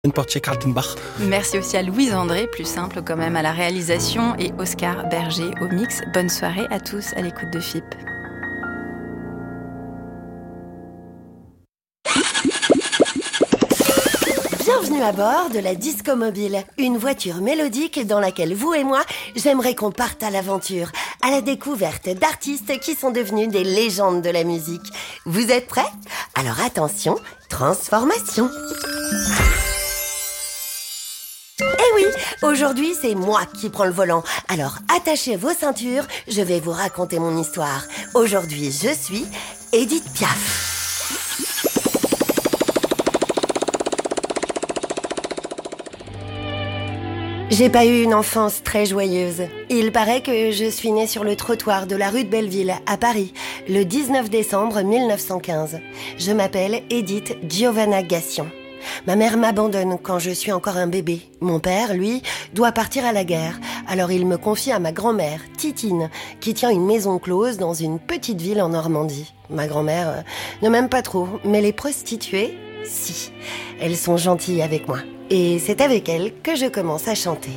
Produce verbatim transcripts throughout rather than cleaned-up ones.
Merci aussi à Louise André, plus simple quand même, à la réalisation, et Oscar Berger au mix. Bonne soirée à tous à l'écoute de F I P. Bienvenue à bord de la Disco Mobile, une voiture mélodique dans laquelle vous et moi, j'aimerais qu'on parte à l'aventure, à la découverte d'artistes qui sont devenus des légendes de la musique. Vous êtes prêts ? Alors attention, transformation. Eh oui, aujourd'hui c'est moi qui prends le volant. Alors attachez vos ceintures, je vais vous raconter mon histoire. Aujourd'hui je suis Édith Piaf. J'ai pas eu une enfance très joyeuse. Il paraît que je suis née sur le trottoir de la rue de Belleville, à Paris, le dix-neuf décembre mille neuf cent quinze. Je m'appelle Édith Giovanna Gassion. Ma mère m'abandonne quand je suis encore un bébé. Mon père, lui, doit partir à la guerre. Alors il me confie à ma grand-mère, Titine, qui tient une maison close dans une petite ville en Normandie. Ma grand-mère euh, ne m'aime pas trop, mais les prostituées, si. Elles sont gentilles avec moi. Et c'est avec elles que je commence à chanter.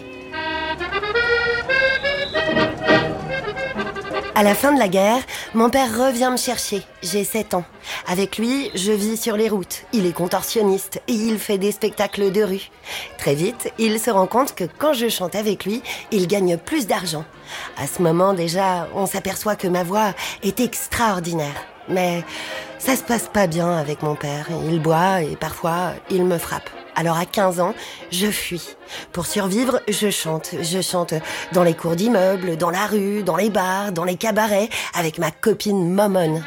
À la fin de la guerre, mon père revient me chercher. J'ai sept ans. Avec lui, je vis sur les routes. Il est contorsionniste et il fait des spectacles de rue. Très vite, il se rend compte que quand je chante avec lui, il gagne plus d'argent. À ce moment déjà, on s'aperçoit que ma voix est extraordinaire. Mais ça se passe pas bien avec mon père. Il boit et parfois, il me frappe. Alors à quinze ans, je fuis. Pour survivre, je chante. Je chante dans les cours d'immeubles, dans la rue, dans les bars, dans les cabarets, avec ma copine Momone.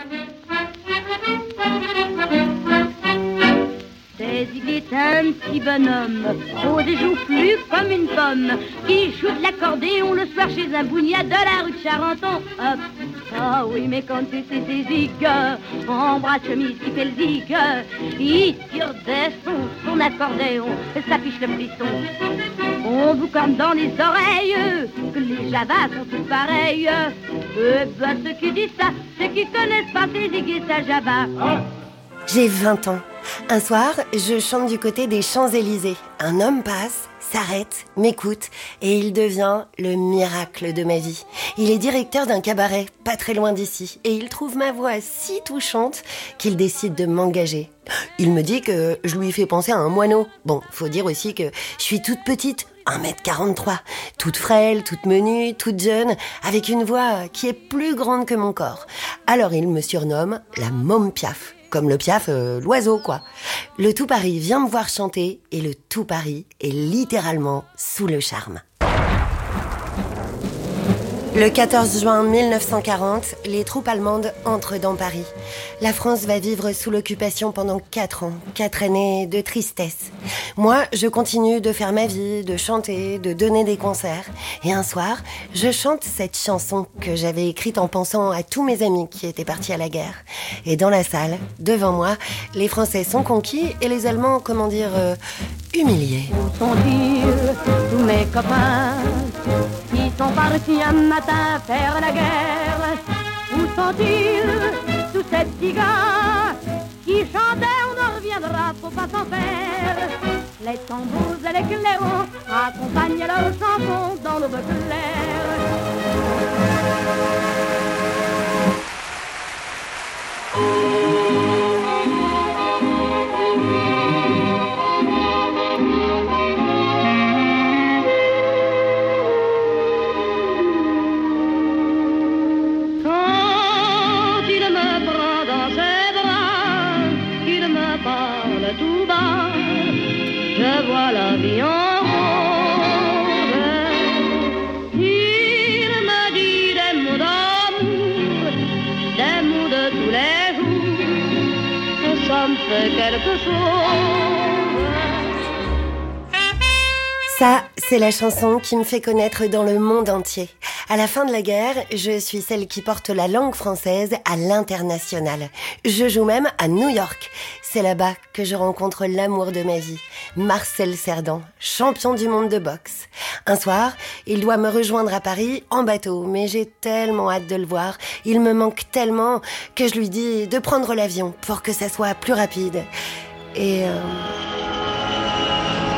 C'est il est un petit bonhomme, rose et joufflu comme une pomme, qui joue de l'accordéon le soir chez un bougnat de la rue de Charenton. Hop. Ah oui, mais quand tu sais ses zigues, en bras de chemise qui fait le zig, il tire des sons, son accordéon, ça fiche le frisson. On vous comme dans les oreilles, que les javas sont tous pareils. Eh ben, ceux qui disent ça, ceux qui connaissent pas ces zigues et sa java. J'ai vingt ans. Un soir, je chante du côté des Champs-Élysées. Un homme passe, s'arrête, m'écoute et il devient le miracle de ma vie. Il est directeur d'un cabaret, pas très loin d'ici, et il trouve ma voix si touchante qu'il décide de m'engager. Il me dit que je lui fais penser à un moineau. Bon, faut dire aussi que je suis toute petite, un mètre quarante-trois, toute frêle, toute menue, toute jeune, avec une voix qui est plus grande que mon corps. Alors il me surnomme la Môme Piaf. Comme le Piaf, euh, l'oiseau, quoi. Le tout Paris vient me voir chanter et le tout Paris est littéralement sous le charme. Le quatorze juin mille neuf cent quarante, les troupes allemandes entrent dans Paris. La France va vivre sous l'occupation pendant quatre ans, quatre années de tristesse. Moi, je continue de faire ma vie, de chanter, de donner des concerts. Et un soir, je chante cette chanson que j'avais écrite en pensant à tous mes amis qui étaient partis à la guerre. Et dans la salle, devant moi, les Français sont conquis et les Allemands, comment dire, euh, humiliés. Où sont-ils, tous mes copains, qui sont partis un matin faire la guerre? Où sont-ils, tous ces petits gars qui chantaient on en reviendra, faut pas s'en faire? Les tambours et les clairons accompagnent leurs chansons dans l'aube claire. Tout bas, je vois la vie en rose. Il me dit des mots d'amour, des mots de tous les jours, et ça me fait quelque chose. Ça, c'est la chanson qui me fait connaître dans le monde entier. À la fin de la guerre, je suis celle qui porte la langue française à l'international. Je joue même à New York. C'est là-bas que je rencontre l'amour de ma vie, Marcel Cerdan, champion du monde de boxe. Un soir, il doit me rejoindre à Paris en bateau, mais j'ai tellement hâte de le voir. Il me manque tellement que je lui dis de prendre l'avion pour que ça soit plus rapide. Et... Euh...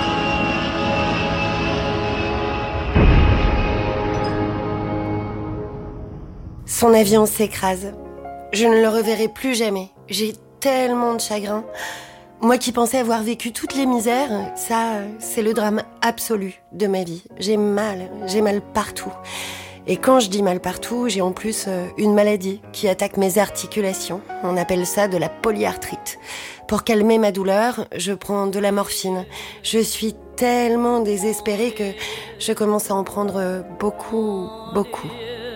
Son avion s'écrase. Je ne le reverrai plus jamais. J'ai tellement de chagrin. Moi qui pensais avoir vécu toutes les misères, ça, c'est le drame absolu de ma vie. J'ai mal, j'ai mal partout. Et quand je dis mal partout, j'ai en plus une maladie qui attaque mes articulations. On appelle ça de la polyarthrite. Pour calmer ma douleur, je prends de la morphine. Je suis tellement désespérée que je commence à en prendre beaucoup, beaucoup.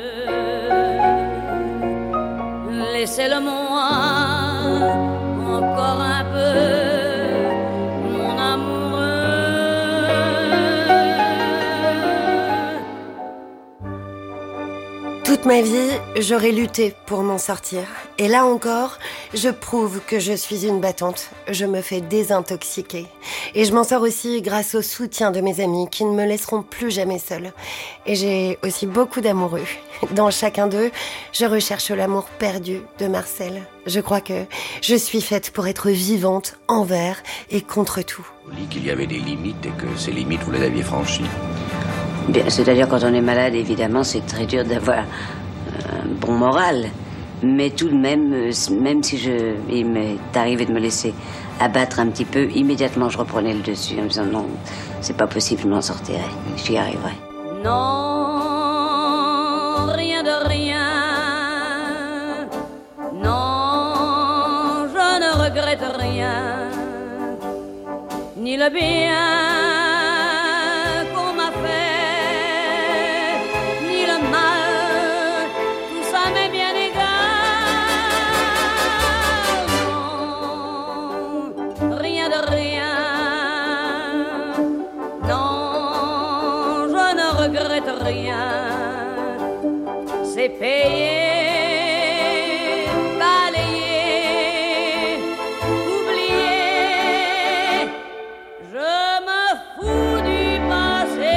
Laissez-le-moi encore un peu, mon amoureux. Toute ma vie, j'aurais lutté pour m'en sortir. Et là encore, je prouve que je suis une battante. Je me fais désintoxiquer. Et je m'en sors aussi grâce au soutien de mes amis qui ne me laisseront plus jamais seule. Et j'ai aussi beaucoup d'amoureux. Dans chacun d'eux, je recherche l'amour perdu de Marcel. Je crois que je suis faite pour être vivante envers et contre tout. On dit qu'il y avait des limites et que ces limites, vous les aviez franchies. Bien, c'est-à-dire quand on est malade, évidemment, c'est très dur d'avoir un bon moral. Mais tout de même, même si je, il m'est arrivé de me laisser abattre un petit peu, immédiatement je reprenais le dessus en me disant non, c'est pas possible, je m'en sortirai, j'y arriverai. Non, rien de rien. Non, je ne regrette rien. Ni le bien qu'on m'a fait, ni le mal, tout ça m'est bien égal. Non, rien de rien. Non, je ne regrette rien. C'est payé, balayé, oublié. Je me fous du passé.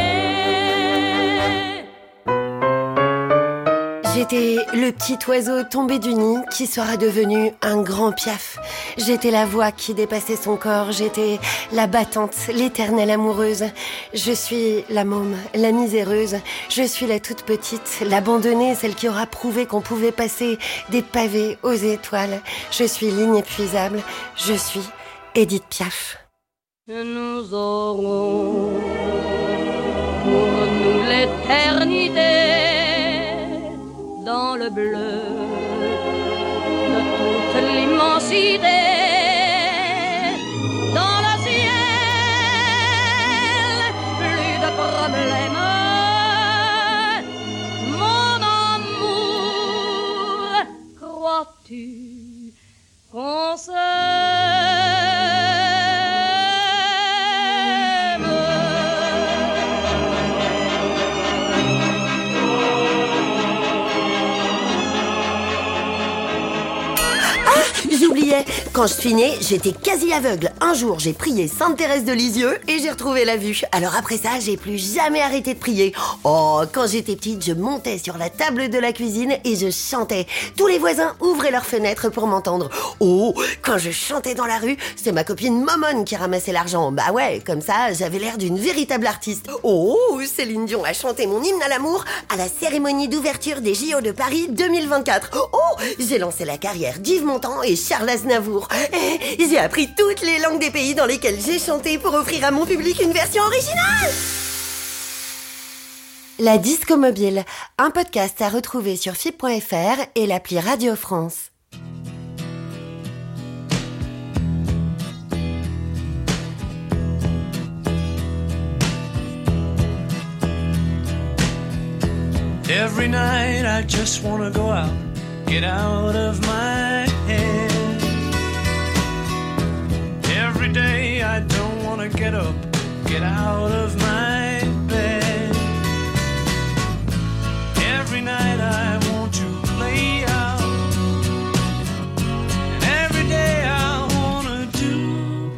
J'étais le petit oiseau tombé du nid qui sera devenu un grand piaf. J'étais la voix qui dépassait son corps. J'étais la battante, l'éternelle amoureuse. Je suis la môme, la miséreuse. Je suis la toute petite, l'abandonnée, celle qui aura prouvé qu'on pouvait passer des pavés aux étoiles. Je suis l'inépuisable. Je suis Édith Piaf. Nous aurons pour nous l'éternité dans le bleu de toute l'immensité, dans le ciel, plus de problèmes. Mon amour, crois-tu qu'on J'oubliais, quand je suis née, j'étais quasi aveugle. Un jour, j'ai prié Sainte Thérèse de Lisieux et j'ai retrouvé la vue. Alors après ça, j'ai plus jamais arrêté de prier. Oh, quand j'étais petite, je montais sur la table de la cuisine et je chantais. Tous les voisins ouvraient leurs fenêtres pour m'entendre. Oh, quand je chantais dans la rue, c'est ma copine Momone qui ramassait l'argent. Bah ouais, comme ça, j'avais l'air d'une véritable artiste. Oh, Céline Dion a chanté mon hymne à l'amour à la cérémonie d'ouverture des J O de Paris deux mille vingt-quatre. Oh, j'ai lancé la carrière d'Yves Montand et Charles Aznavour. Et j'ai appris toutes les langues des pays dans lesquels j'ai chanté pour offrir à mon public une version originale. La Disco Mobile, un podcast à retrouver sur F I P point F R et l'appli Radio France. Every night I just wanna go out, get out of my head. Every day I don't wanna get up, get out of my bed. Every night I want to play out, and every day I wanna do.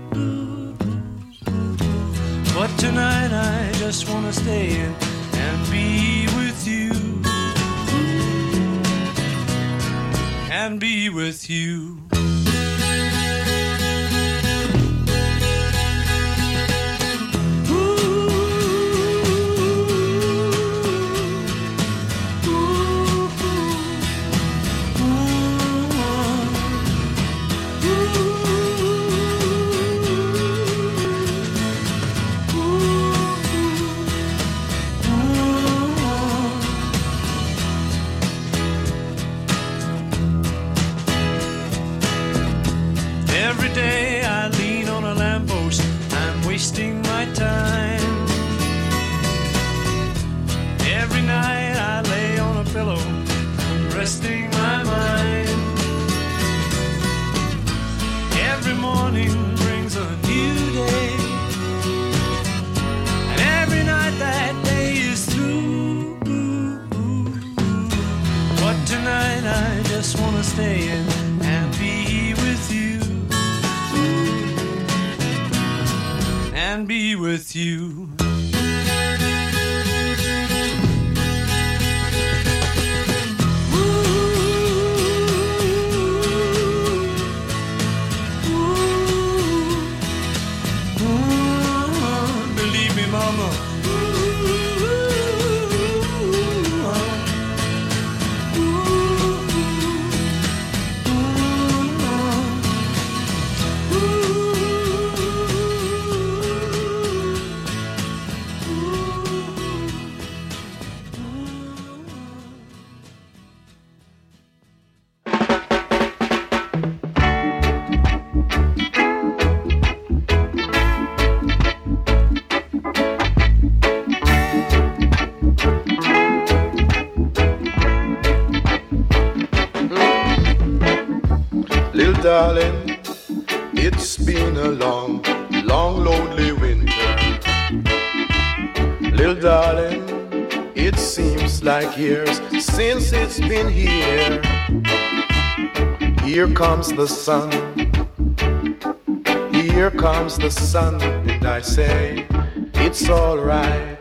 But tonight I just wanna stay in and be with you, and be with you. wasting my time. Every night I lay on a pillow, resting my mind. Every morning brings a new day, and every night that day is through. But tonight I just wanna stay in and be with you, and be with you. Darling, it's been a long, long, lonely winter. Little darling, it seems like years since it's been here. Here comes the sun, here comes the sun, and I say, it's alright.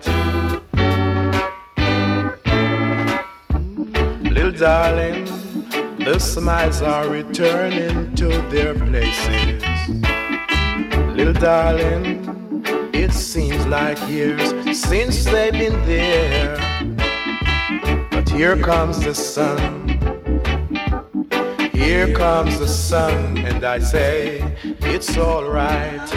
Little darling, the smiles are returning to their places. Little darling, it seems like years since they've been there. But here comes the sun, here comes the sun, and I say, it's alright.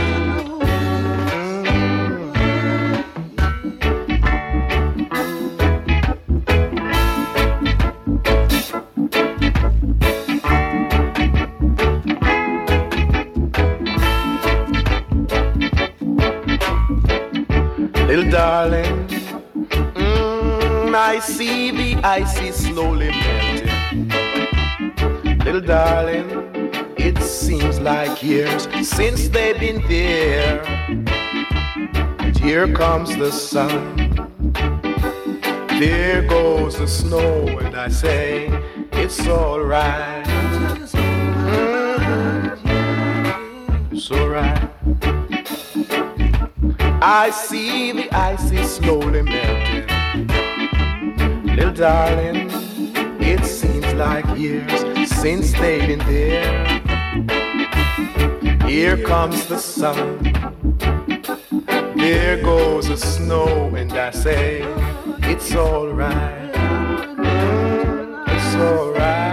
Little darling, mm, I see the ice is slowly melting. Little darling, it seems like years since they've been there. And here comes the sun, there goes the snow, and I say, it's alright. Mm-hmm. It's alright. I see the ice is slowly melting. Little darling, it seems like years since they've been there. Here comes the sun, there goes the snow, and I say, it's alright, it's alright.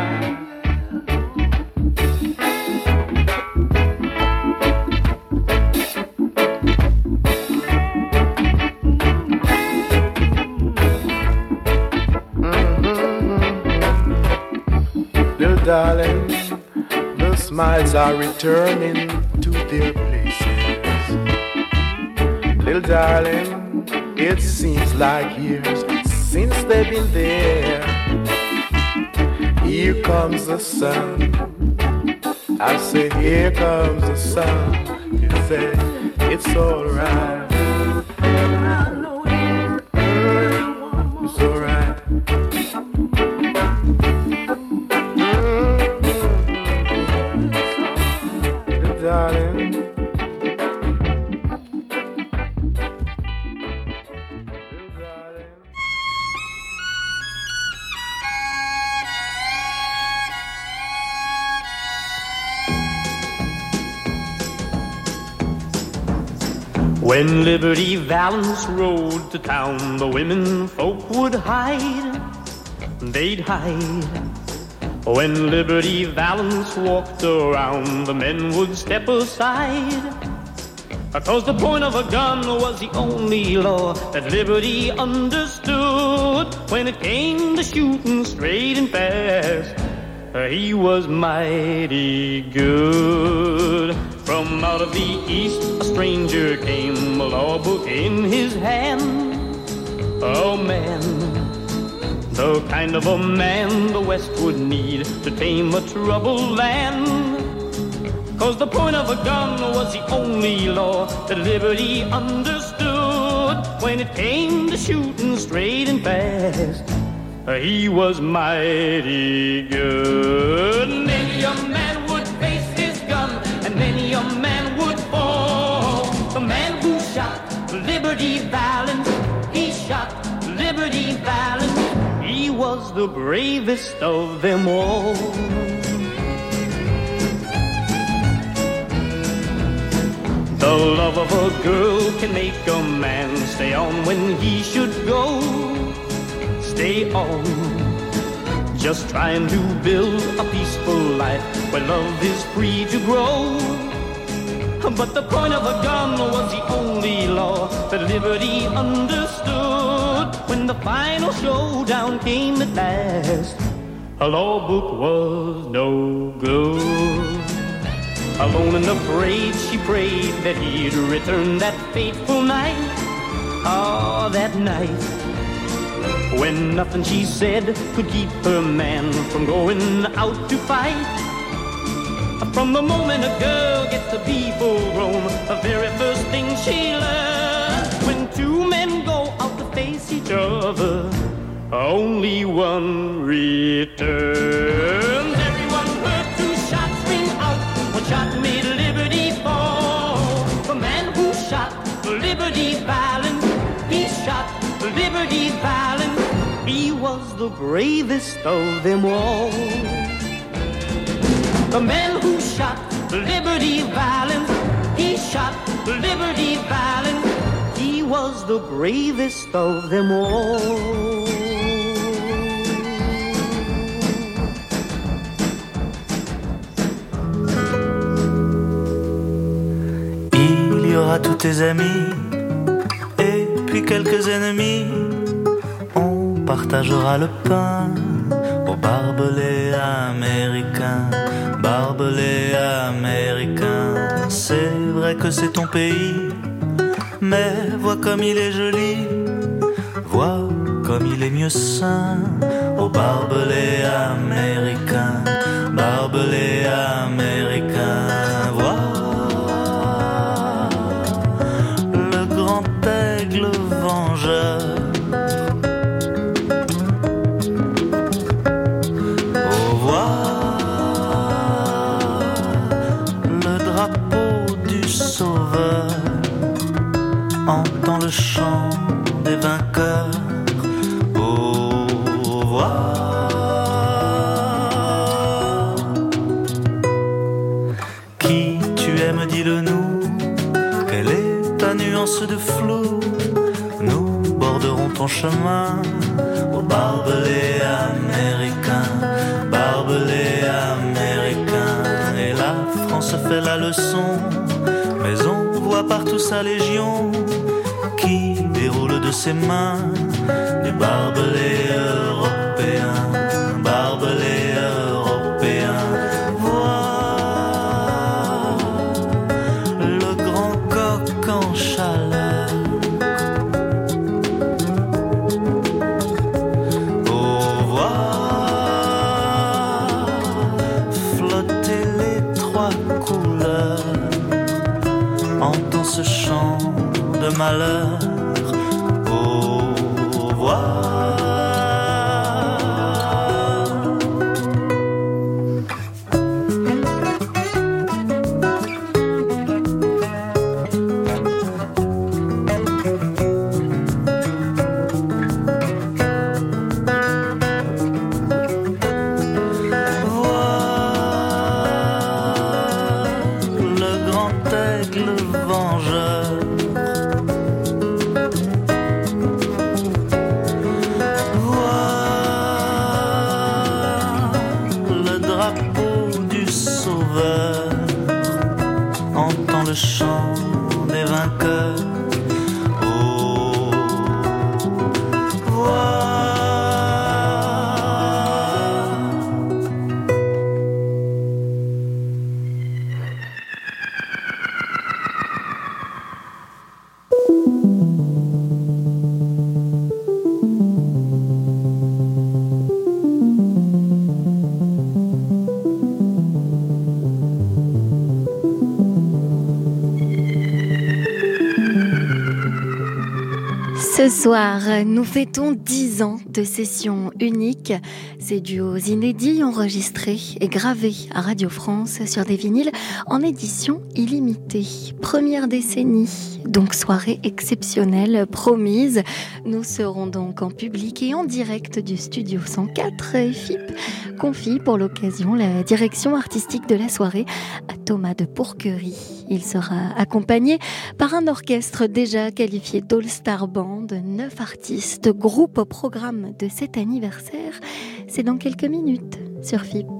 Darling, the smiles are returning to their places. Little darling, it seems like years since they've been there. Here comes the sun, I say, here comes the sun. You say, it's alright. It's alright. When Liberty Valance rode to town, the women folk would hide, they'd hide. When Liberty Valance walked around, the men would step aside. Because the point of a gun was the only law that Liberty understood. When it came to shooting straight and fast, he was mighty good. From out of the east, a stranger came, a law book in his hand. Oh man, the kind of a man the West would need to tame a troubled land. Cause the point of a gun was the only law that liberty understood. When it came to shooting straight and fast, he was mighty good. Many a man would face his gun, and many a man would fall. The man who shot Liberty Valance, he shot Liberty Valance. He was the bravest of them all. The love of a girl can make a man stay on when he should go. Stay on, just trying to build a peaceful life where love is free to grow. But the point of a gun was the only law that liberty understood. When the final showdown came at last, a law book was no good. Alone and afraid, she prayed that he'd return that fateful night. Ah, that night, when nothing she said could keep her man from going out to fight. From the moment a girl gets to be full grown, the very first thing she learns, when two men go out to face each other, only one returns. Everyone heard two shots ring out. One shot made liberty fall. The man who shot Liberty Valance, he shot Liberty Valance. He was the bravest of them all. The man who shot Liberty Valance, he shot Liberty Valance. He was the bravest of them all. Il y aura tous tes amis et puis quelques ennemis. On partagera le pain au barbelé américain. Barbelé américain, c'est vrai que c'est ton pays, mais vois comme il est joli, vois comme il est mieux sain. Au barbelé américain, barbelé américain, vois le grand aigle vengeur. Entends le chant des vainqueurs. Au revoir. Qui tu aimes, dis-le-nous. Quelle est ta nuance de flou? Nous borderons ton chemin. Au barbelé américain, barbelé américain. Et la France fait la leçon, mais on voit partout sa légion qui déroule de ses mains du barbelé européen, barbelé européen. Vois le grand coq en chaleur. Au voir flotter les trois couleurs. Entends ce chant de malheur. Au revoir. Ce soir, nous fêtons dix ans de sessions uniques. Ces duos inédits enregistrés et gravés à Radio France sur des vinyles en édition illimitée. Première décennie, donc soirée exceptionnelle promise. Nous serons donc en public et en direct du studio cent quatre. F I P confie pour l'occasion la direction artistique de la soirée à Thomas de Pourquerie. Il sera accompagné par un orchestre déjà qualifié d'All-Star Band, neuf artistes, groupe au programme de cet anniversaire. C'est dans quelques minutes sur F I P.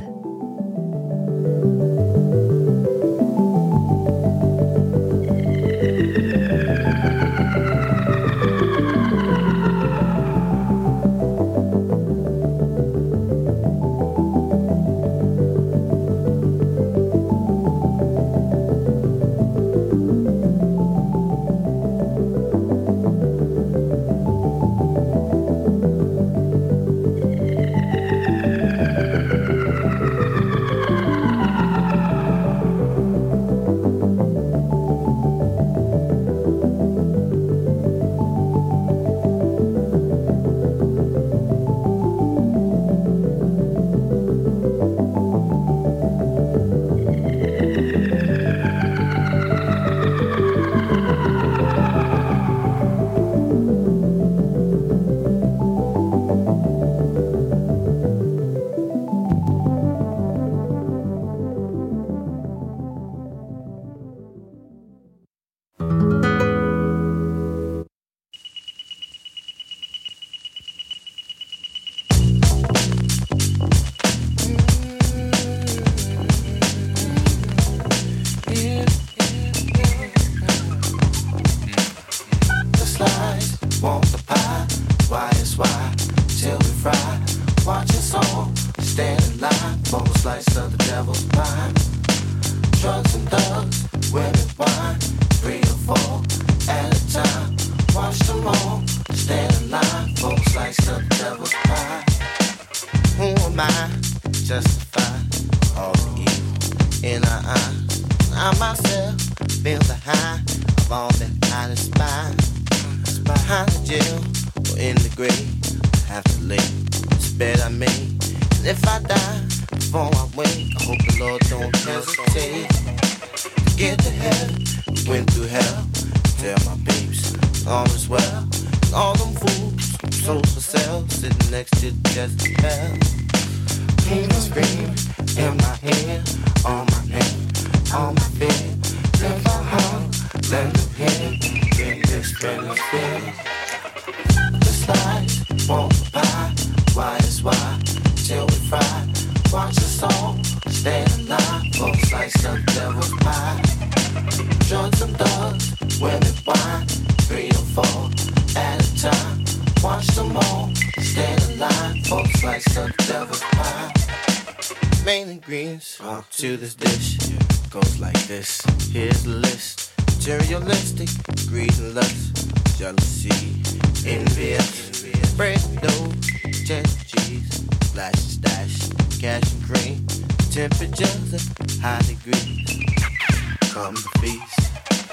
To this dish goes like this. Here's the list: materialistic, greed and lust, jealousy, envious, bread, dough, cheddar cheese, flash and stash, cash and cream, temperatures at high degrees. Come to feast.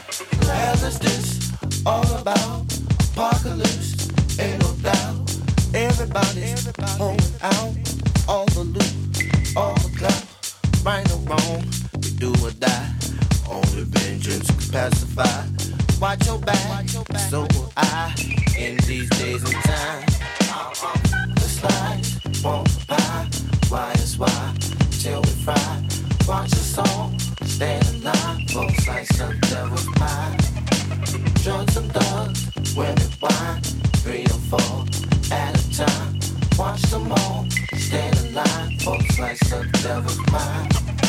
Well, is this all about? Apocalypse, ain't no doubt. Everybody's holding out all the loot, all the clout. Right or wrong, we do or die. Only vengeance can pacify. Watch your back, so will I. In these days and time, the slice won't pie. Why is why? Till we fry. Watch the song, stay alive. Both slices of devil's pie. Drugs and thugs, women wine. Three or four at a time. Watch them all, stay alive. Both slices of devil's pie.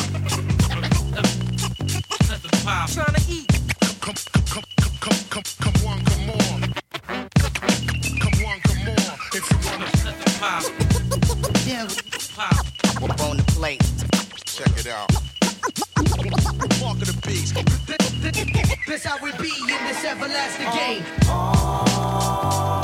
Trying to eat. Come, come, come, come, come, come on, come on. Come on, come on. If you wanna let the pop. Yeah, pop. We're on the plate. Check it out. Walk of the beast. This how we be in this everlasting game. Oh.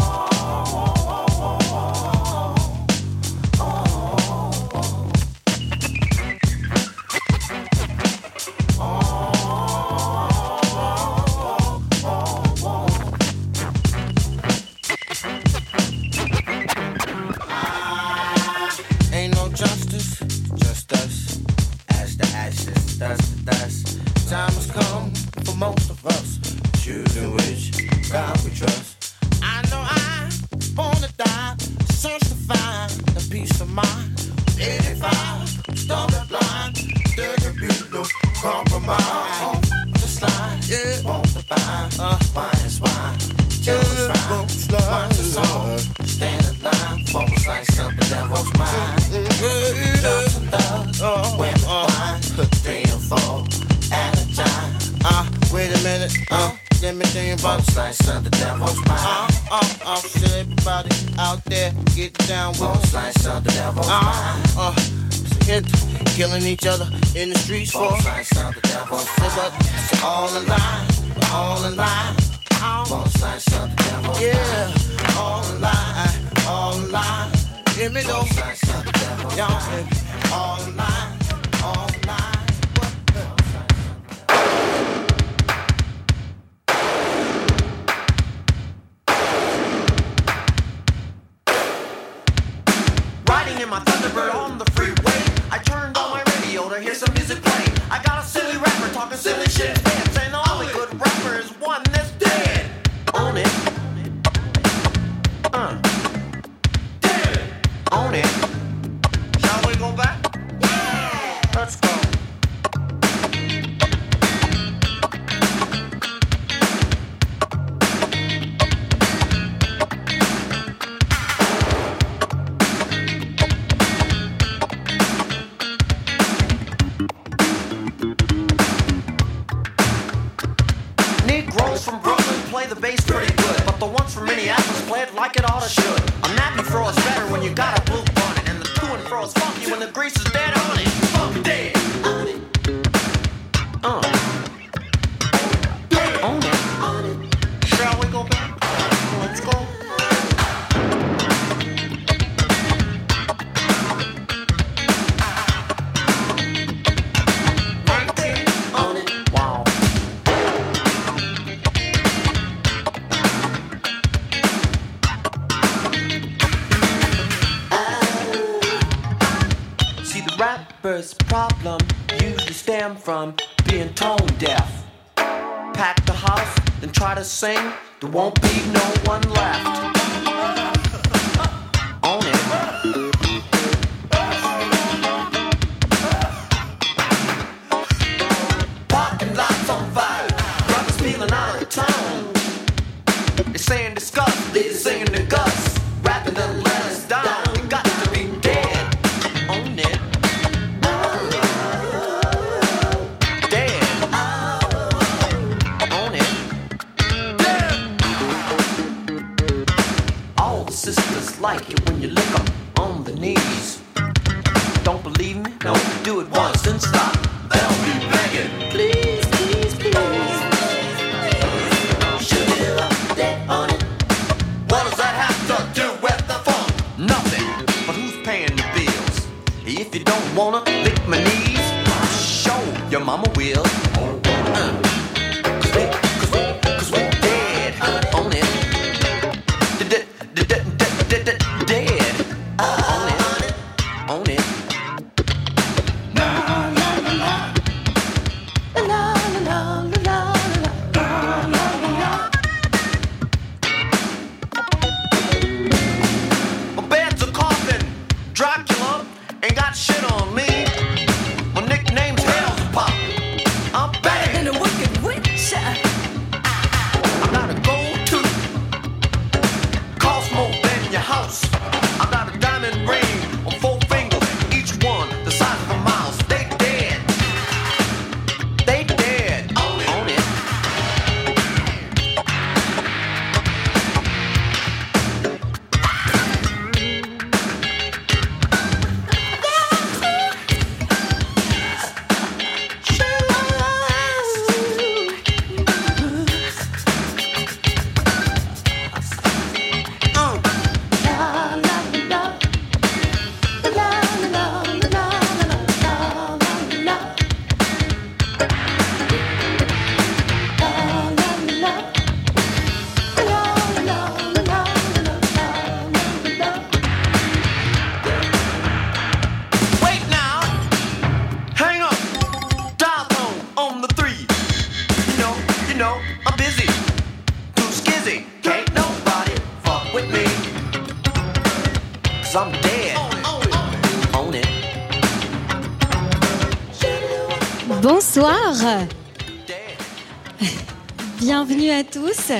slice of the devil's pie. Uh, uh, uh, so everybody out there get down with One slice of the devil's pie. Uh, uh, hit, killing each other in the streets for. One slice of the devil's pie. But it's all in line, all in line. One slice of the devil's pie. Yeah, all in line, all in line. Hear me though. One slice of the devil's pie. All in line, all in line. In my Thunderbird on the freeway, I turned on my radio to hear some music play. I got a silly rapper talking silly shit instead, saying the only good rapper is one that's dead. Own it. Uh. Dead. Own it. Shall we go back? Yeah. Let's go. Play the bass pretty good, but the ones from Minneapolis play it like it oughta should. A nappy fro is better when you got a blue bonnet, and the to and fro is funky when the grease is dead on it. Funk dead on it. Uh. On it. On it. Shall we go back? Let's go. Right there. On it. Wow. Rapper's problem usually stem from being tone deaf. Pack the house, then try to sing, there won't be no one left. Own it. Parking lots on fire, brothers feeling out of town. They're saying disgust, they're singing the guts, rapping to let us down. We got to be dead. Own it. Like it when you lick them on the knees. Don't believe me? No, do it once and stop. They'll be begging. Please, please, please. Should it up there on it? What does that have to do with the funk? Nothing. But who's paying the bills? If you don't wanna lick my knees, show your mama will. Uh. Cause we, cause we, cause we dead on it. Dead. Own it. Own it. La la la la. La la la la la. La la la la. My bed's a coffin. Dracula ain't got shit on me. My nickname's Hell's Pop. I'm better than a wicked witch. I gotta go to cost more than your house. I got a diamond ring on four fingers, each one the size of a mouse. They dead. They dead. Own it. Own it. Bonsoir. Bienvenue à tous.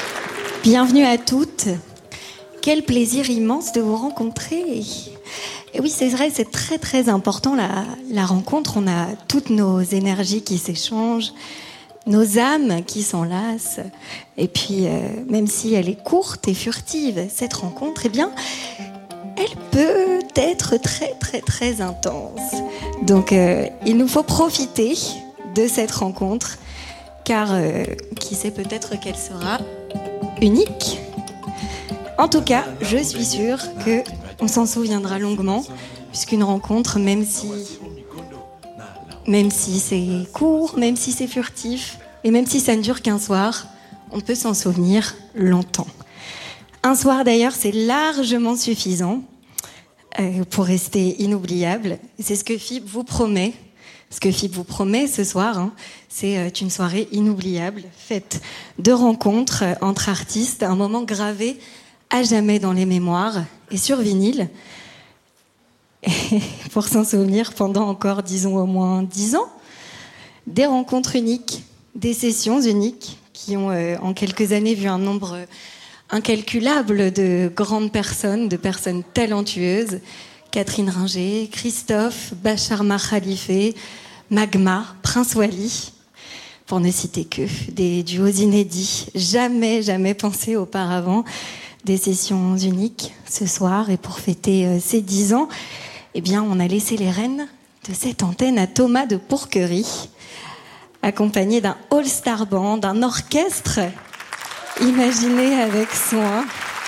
Bienvenue à toutes. Quel plaisir immense de vous rencontrer. Et oui, c'est vrai, c'est très très important la, la rencontre. On a toutes nos énergies qui s'échangent, nos âmes qui s'enlacent. Et puis, euh, même si elle est courte et furtive, cette rencontre, eh bien, elle peut être très très très intense. Donc, euh, il nous faut profiter de cette rencontre, car euh, qui sait, peut-être qu'elle sera unique. En tout cas, je suis sûre que on s'en souviendra longuement, puisqu'une rencontre, même si, même si c'est court, même si c'est furtif, et même si ça ne dure qu'un soir, on peut s'en souvenir longtemps. Un soir d'ailleurs, c'est largement suffisant euh, pour rester inoubliable. C'est ce que F I B vous promet. Ce que F I B vous promet ce soir, hein, c'est euh, une soirée inoubliable, faite de rencontres euh, entre artistes, un moment gravé à jamais dans les mémoires et sur vinyle. Et pour s'en souvenir pendant encore, disons, au moins dix ans, des rencontres uniques, des sessions uniques qui ont, euh, en quelques années, vu un nombre incalculable de grandes personnes, de personnes talentueuses. Catherine Ringer, Christophe, Bachar Khalife, Magma, Prince Wally, pour ne citer que des duos inédits, jamais, jamais pensés auparavant. Des sessions uniques ce soir, et pour fêter euh, ces dix ans, eh bien, on a laissé les rênes de cette antenne à Thomas de Pourquerie, accompagné d'un all-star band, d'un orchestre imaginé avec soin.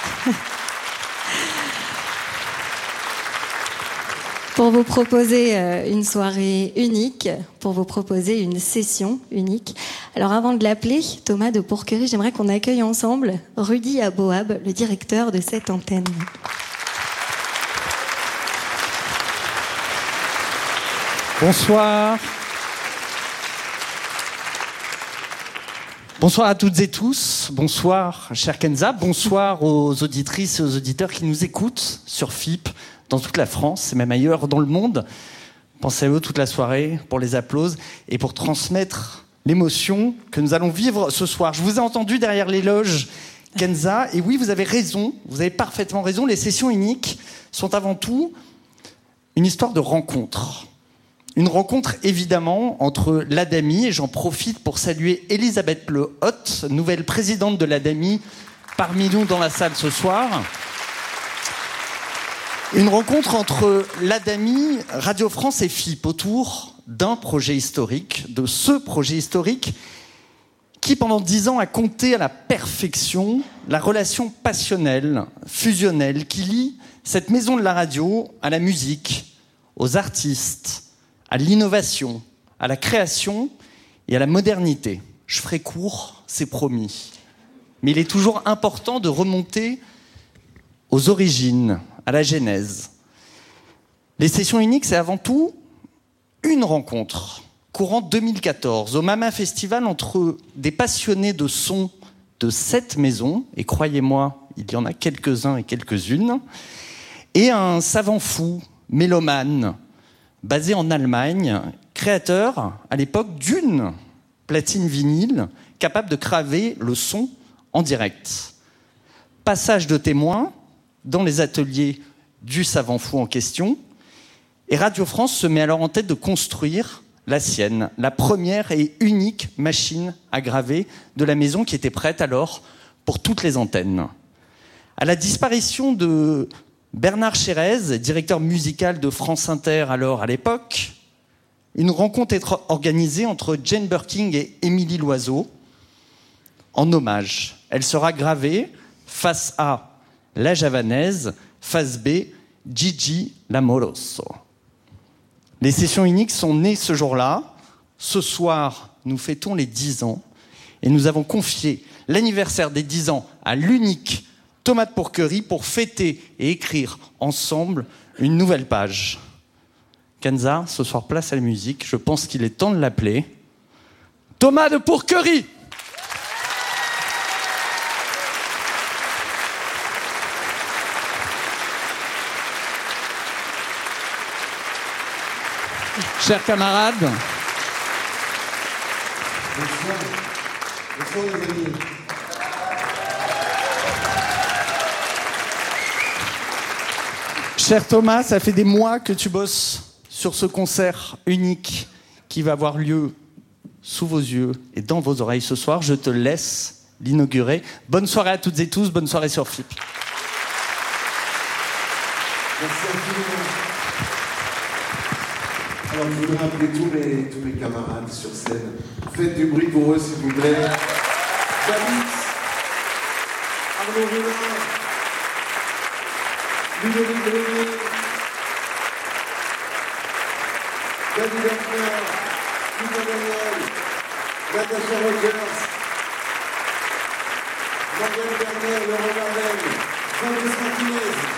Pour vous proposer euh, une soirée unique, pour vous proposer une session unique. Alors avant de l'appeler, Thomas de Pourquerie, j'aimerais qu'on accueille ensemble Rudy Aboab, le directeur de cette antenne. Bonsoir. Bonsoir à toutes et tous. Bonsoir, chère Kenza. Bonsoir aux auditrices et aux auditeurs qui nous écoutent sur F I P, dans toute la France et même ailleurs dans le monde. Pensez à eux toute la soirée pour les applauses et pour transmettre l'émotion que nous allons vivre ce soir. Je vous ai entendu derrière les loges, Kenza, et oui, vous avez raison, vous avez parfaitement raison. Les sessions uniques sont avant tout une histoire de rencontre. Une rencontre, évidemment, entre l'Adami, et j'en profite pour saluer Elisabeth Le Hott, nouvelle présidente de l'Adami, parmi nous dans la salle ce soir. Une rencontre entre l'Adami, Radio France et F I P autour d'un projet historique, de ce projet historique qui, pendant dix ans, a compté à la perfection la relation passionnelle, fusionnelle, qui lie cette maison de la radio à la musique, aux artistes, à l'innovation, à la création et à la modernité. Je ferai court, c'est promis. Mais il est toujours important de remonter aux origines, à la genèse. Les sessions uniques, c'est avant tout une rencontre, courant deux mille quatorze, au Mama Festival, entre des passionnés de son de cette maison, et croyez-moi, il y en a quelques-uns et quelques-unes, et un savant fou, mélomane, basé en Allemagne, créateur, à l'époque, d'une platine vinyle, capable de graver le son en direct. Passage de témoin dans les ateliers du savant fou en question, et Radio France se met alors en tête de construire la sienne, la première et unique machine à graver de la maison qui était prête alors pour toutes les antennes. À la disparition de Bernard Chérez, directeur musical de France Inter alors à l'époque, une rencontre est organisée entre Jane Birkin et Émilie Loiseau en hommage. Elle sera gravée face A, la javanaise, face B, Gigi l'amoroso. Les sessions uniques sont nées ce jour-là. Ce soir, nous fêtons les dix ans et nous avons confié l'anniversaire des dix ans à l'unique Thomas de Pourquerie pour fêter et écrire ensemble une nouvelle page. Kenza, ce soir, place à la musique. Je pense qu'il est temps de l'appeler. Thomas de Pourquerie! Chers camarades, bonsoir. Bonsoir les amis. Cher Thomas, ça fait des mois que tu bosses sur ce concert unique qui va avoir lieu sous vos yeux et dans vos oreilles ce soir. Je te laisse l'inaugurer. Bonne soirée à toutes et tous, bonne soirée sur F I P. Merci infiniment. Alors, je voudrais appeler tous mes, tous mes camarades sur scène. Faites du bruit pour eux, s'il vous plaît. David, Arnaud Roulin, Ludovic Grenier, David Hefner, Lucas Daniel, Natasha Rogers, Morgane Bernet, Laurent Marlène, Jean-Luc Martinez.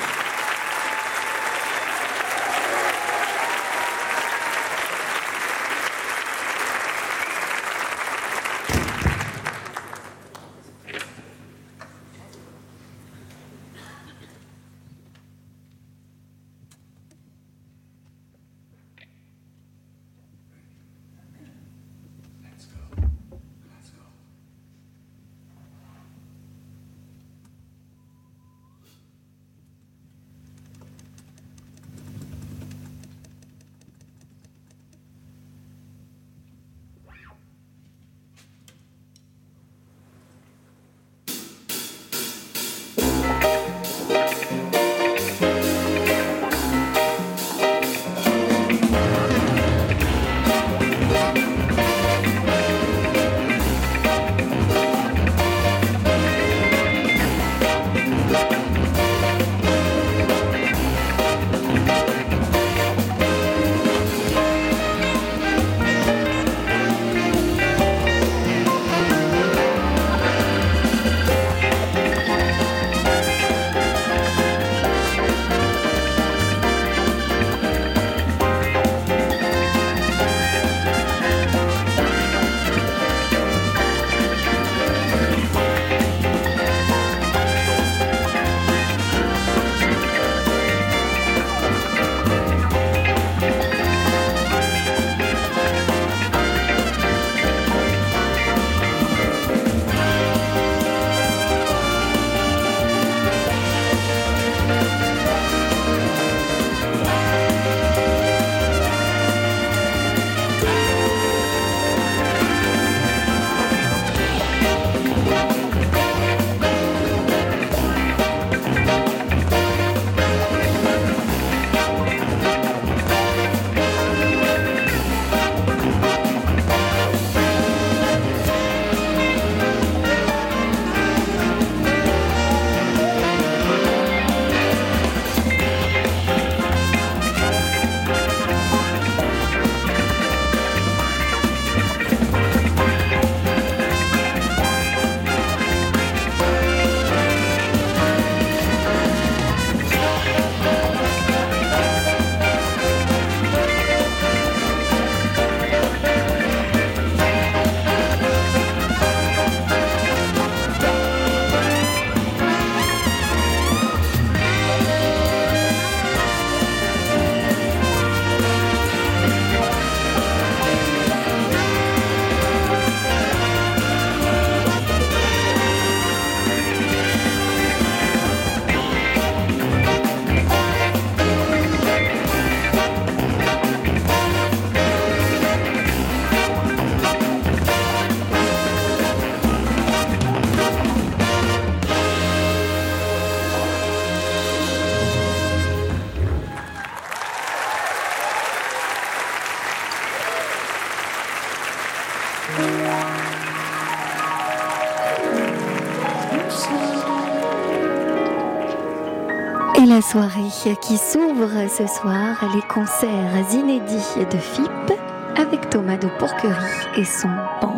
Et la soirée qui s'ouvre ce soir, les concerts inédits de F I P avec Thomas de Pourquerie et son band.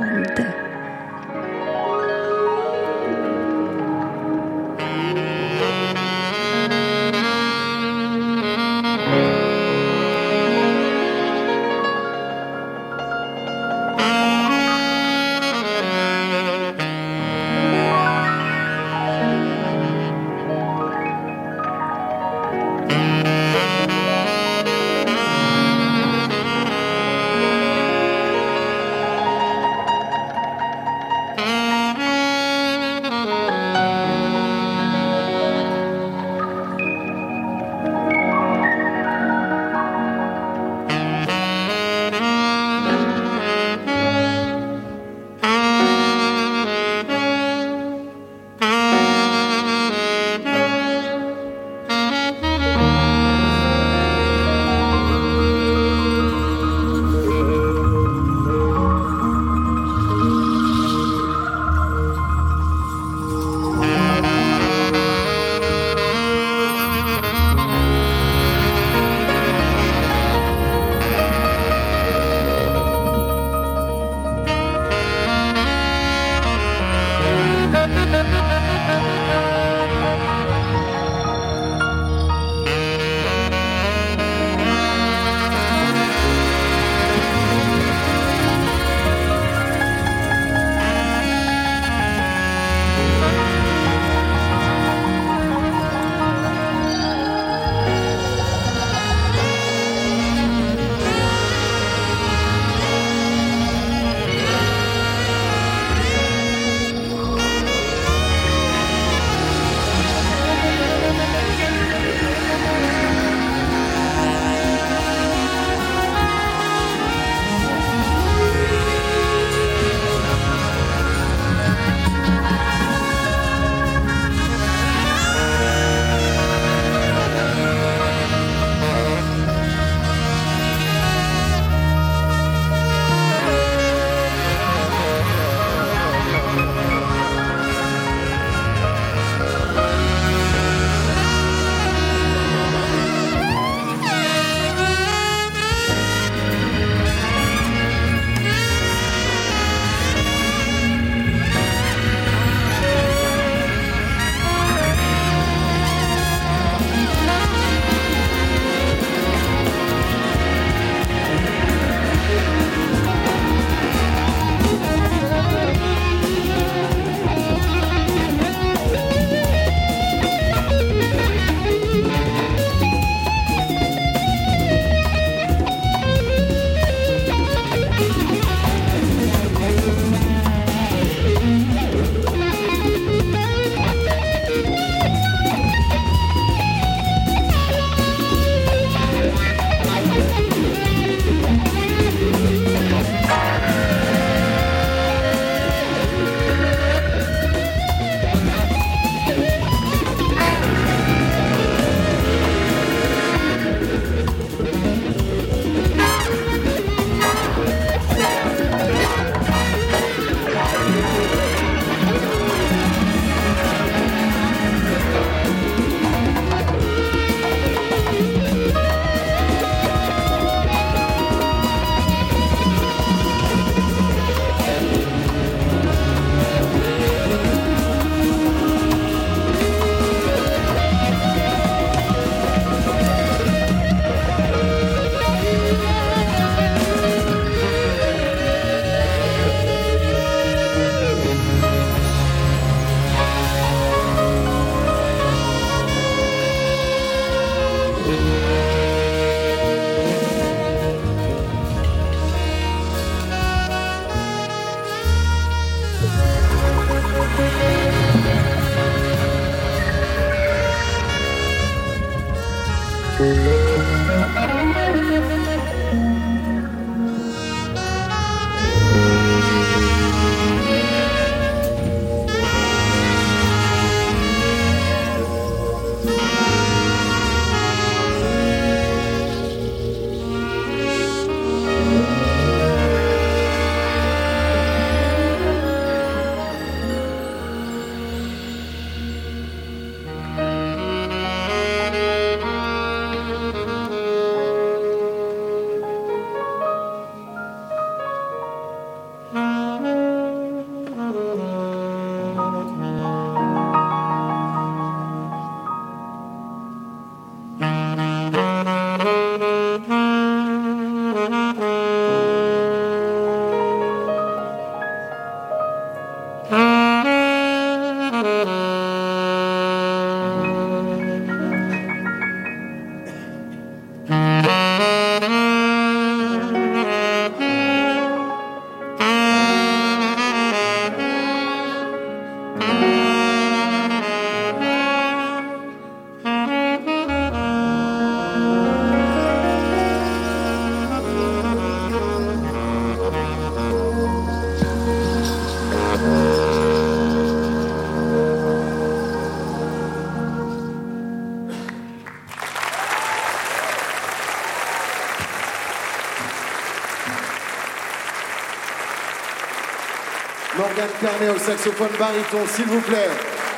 Morgane Carnet au saxophone baryton, s'il vous plaît.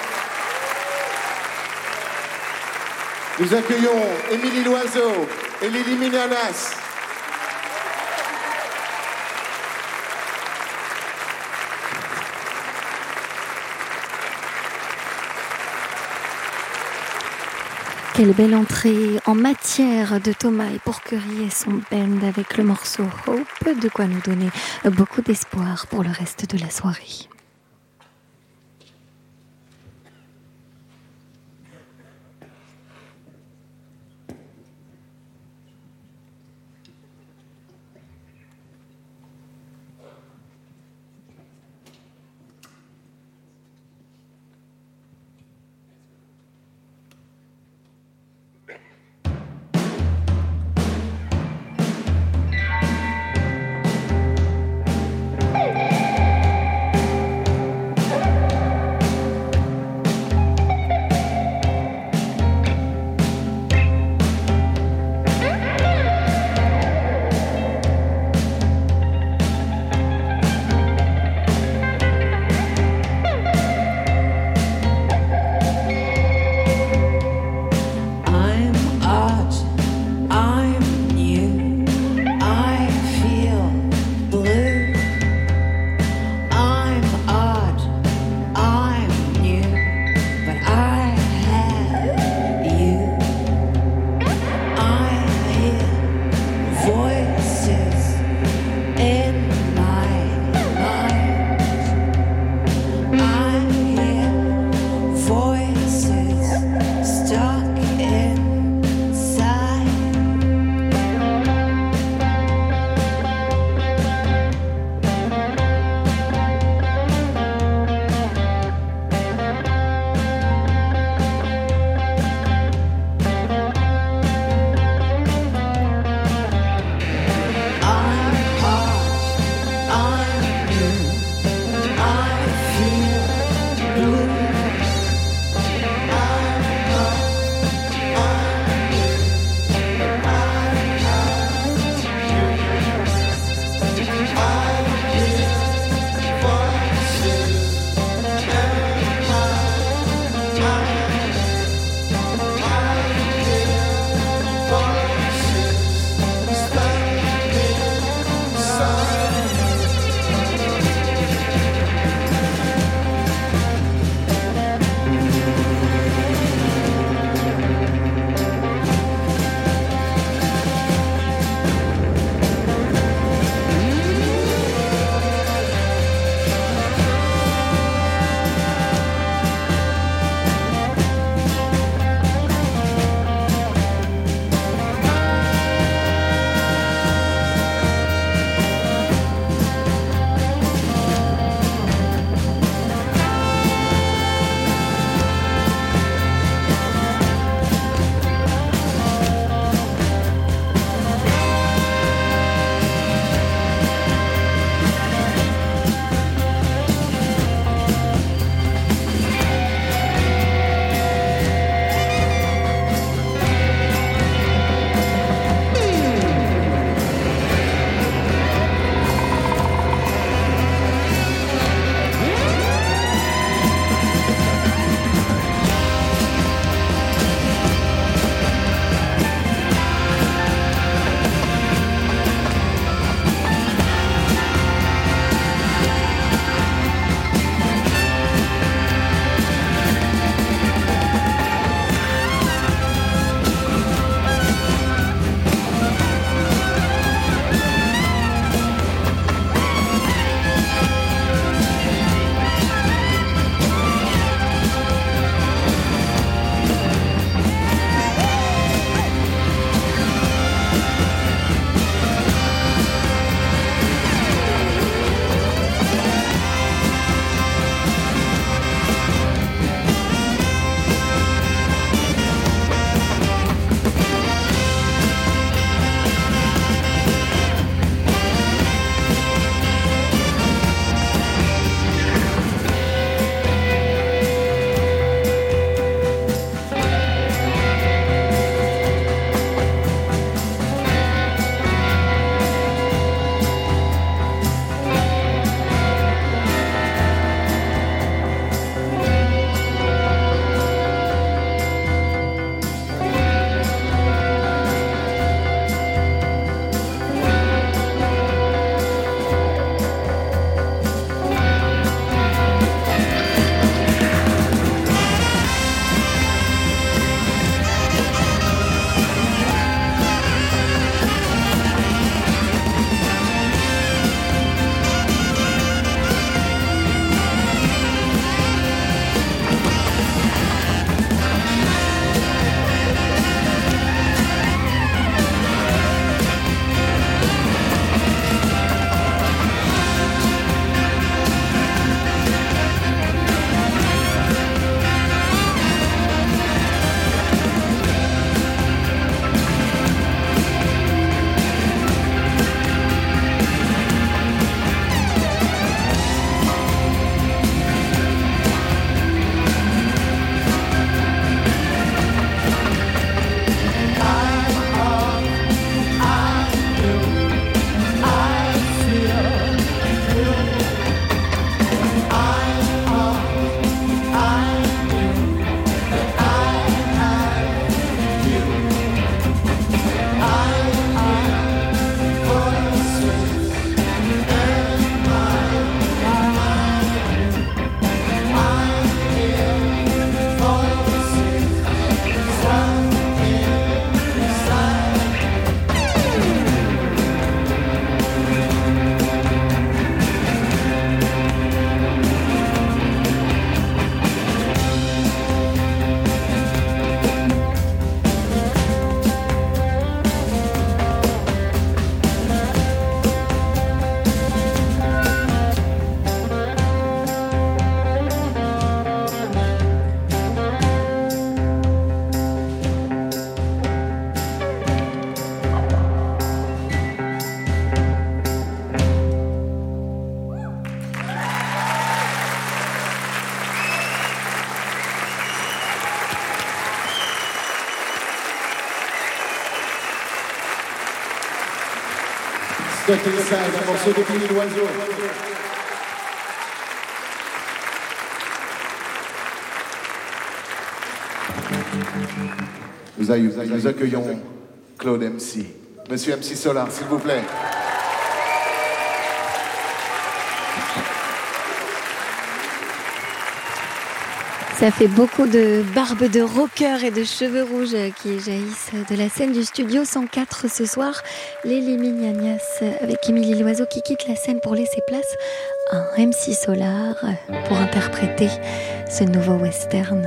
Nous accueillons Émilie Loiseau et Lily Minanas. Quelle belle entrée en matière de Thomas et Porquerie et son band avec le morceau Hope, de quoi nous donner beaucoup d'espoir pour le reste de la soirée. Stock Inside, un morceau de Billy Loiseau. Nous, a- nous accueillons Claude M C. Monsieur M C Solar, s'il vous plaît. Ça fait beaucoup de barbes de rockers et de cheveux rouges qui jaillissent de la scène du studio cent quatre ce soir. Les Liminianas avec Émilie Loiseau qui quitte la scène pour laisser place à un M C Solar pour interpréter ce nouveau western.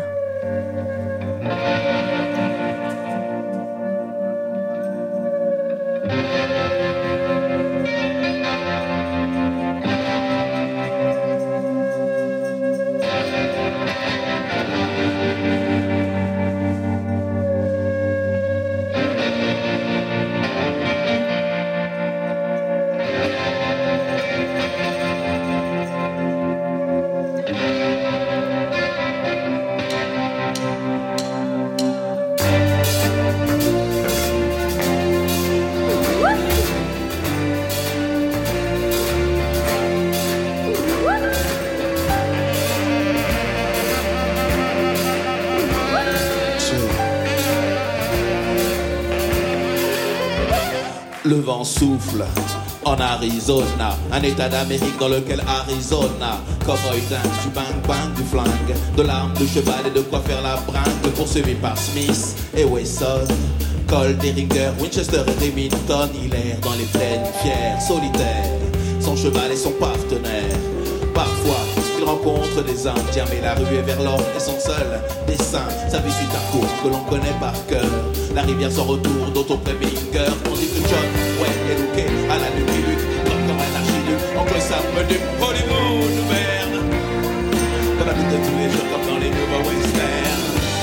Le vent souffle en Arizona, un état d'Amérique dans lequel Arizona, cowboy dingue, du bang bang, du flingue, de l'arme de cheval et de quoi faire la bringue, poursuivi par Smith et Wesson, Colt, Derringer, Winchester et Remington. Il erre dans les plaines fières, solitaire, son cheval et son partenaire. Parfois, il rencontre des Indiens, mais la rue est vers l'or et son seul dessin. Sa vie suit un cours que l'on connaît par cœur. La rivière sans retour d'Otto Preminger. On dit que John Wayne est looké à la Lucky Luke, comme comme un archiduc. Oncle Sam me dit Hollywood, merde. Dans la vie de tous les jours, comme dans les nouveaux westerns.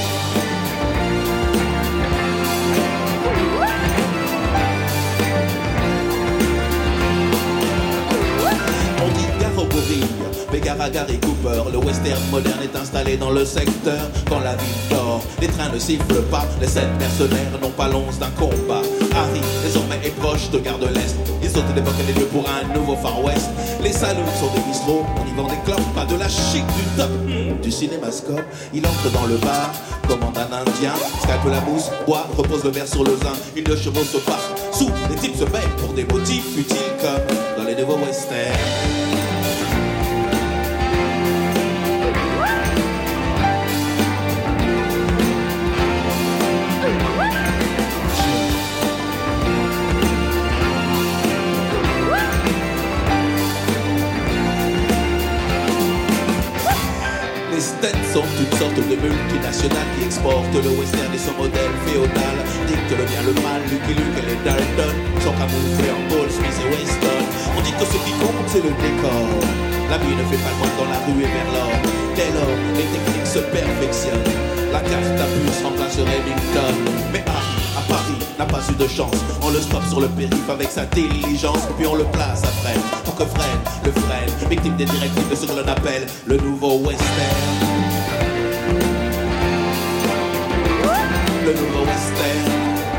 On dit gare au gorille, Bégard à Gary Cooper. Le western moderne est installé dans le secteur. Quand la ville dort, les trains ne sifflent pas. Les sept mercenaires n'ont pas l'once d'un combat. Harry, désormais, est proche de Gare de l'Est. Il saute d'époque les lieux pour un nouveau Far West. Les salons sont des bistrots, on y vend des clopes. Pas de la chic du top, mmh, du cinémascope. Il entre dans le bar, commande un indien. Scalpe la mousse, boit, repose le verre sur le zin. Une de chevaux se part, sous, les types se baignent pour des motifs utiles comme dans les nouveaux westerns. Les States sont toutes sortes de multinationales qui exportent le western et son modèle féodal. Dictent le bien, le mal, Lucky Luke et les Dalton sont camouflés en Paul Smith et Weston. On dit que ce qui compte c'est le décor. La vie ne fait pas loin dans la rue et vers l'or. Dès lors, les techniques se perfectionnent. La carte à puce remplace Remington. Mais Harry, à Paris, n'a pas eu de chance. On le stoppe sur le périph' avec sa diligence. Puis on le place à Fresnes, pour que Fresnes le freine. Victime des directives de ce que l'on appelle le nouveau western. Le nouveau western.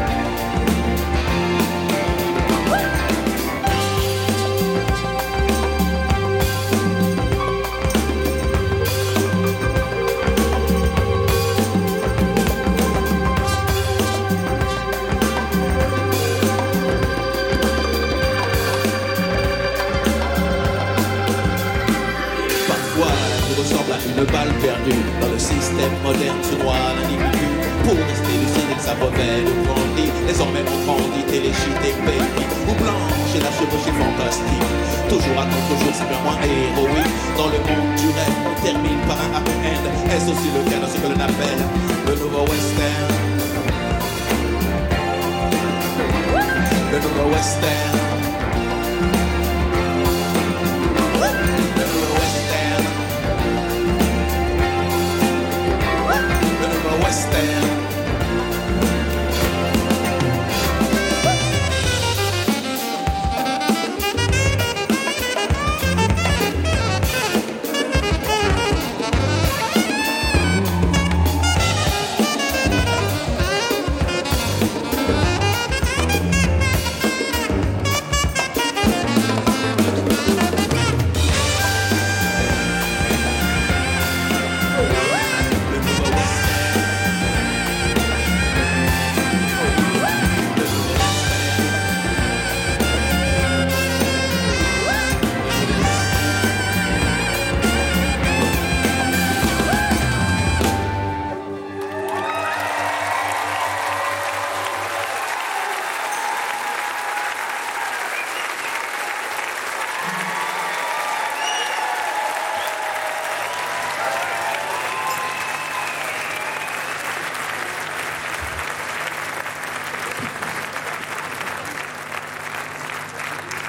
Ressemble à une balle perdue. Dans le système moderne se noie l'individu. Pour rester lucide, il s'abreuvait de brandy. Désormais on grandit, téléchité, baby. Ou blanche et la chevauchée fantastique. Toujours à contre-jour, c'est bien moins héroïque. Dans le monde du rêve, on termine par un happy end. Est-ce aussi le cas de ce que l'on appelle le nouveau western? Le nouveau western.